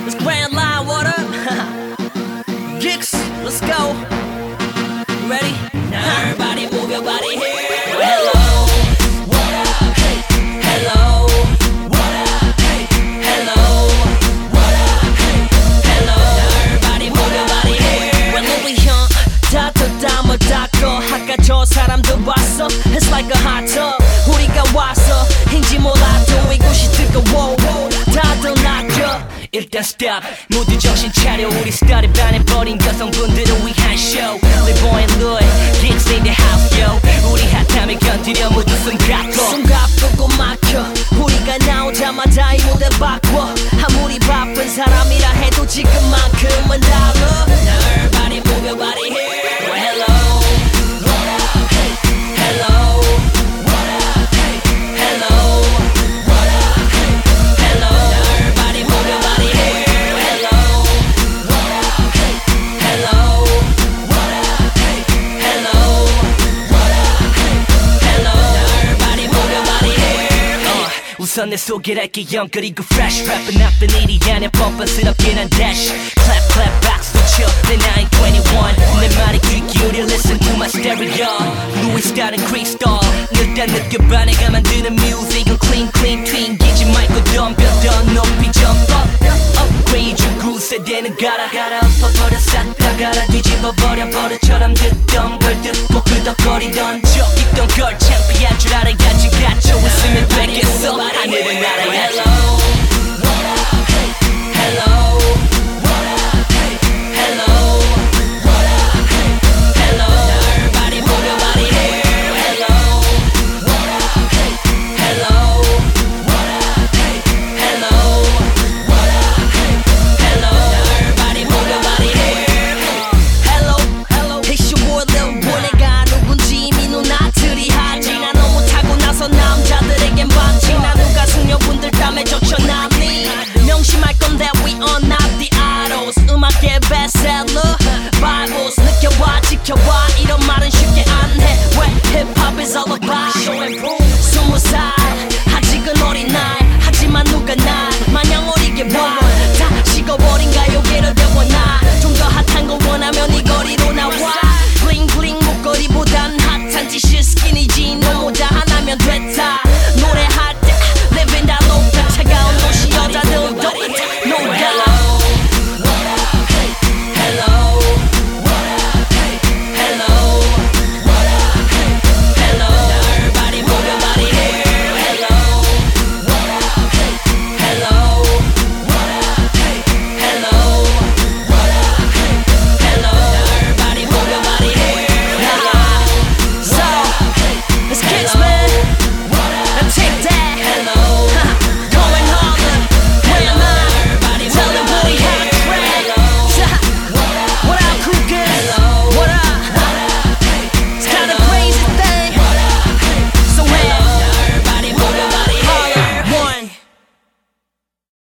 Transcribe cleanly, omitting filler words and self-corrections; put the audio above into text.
It's Grand Line, what up? Geeks, let's go. Ready? Now everybody move your body here. Hello, what up? Hey, hello, what up? Hey, hello, what up? Hey, hello. Now everybody move your body here. When we young, 다투다 뭐 닦고 아까 저 사람도 봤어. It's like a hot tub. 우리가 와서 인지 몰라도 이곳이 뜨거워. 다들 낚여. 일단 stop 모두 정신 차려 우리 스타일 반해버린 여성분들을 위한 show Lil Boy and Louie Geeks in the house yo 우리 핫함을 견디려 모두 숨 가쁘고 막혀 우리가 나오자마자 이 무대 바꿔 아무리 바쁜 사람이라 해도 지금만큼은 달라 Now everybody move your body here well, hello what up hey hello what up hey hello what up hey hello Now everybody move your body 우선 내 소개를 할게 형 그리고 fresh rap은 나쁜 일이 아니야 뻔뻔스럽긴 한 dash clap clap 박수 쳐 내 나이 21 내 말에 귀 기울여 listen to my stereo Louis Star and Chris Star 일단 느껴봐 내가 만드는 music은 clean clean 튕기지 말고 덤벼 더 높이 jump up upgrade your groove 세대는 갈아 엎어버려 싹 다 갈아 뒤집어버려 버릇처럼 듣던 걸 듣고 끄덕거리던 적 있던 걸 창피할 줄 알아야지 갇혀 있으면 되겠어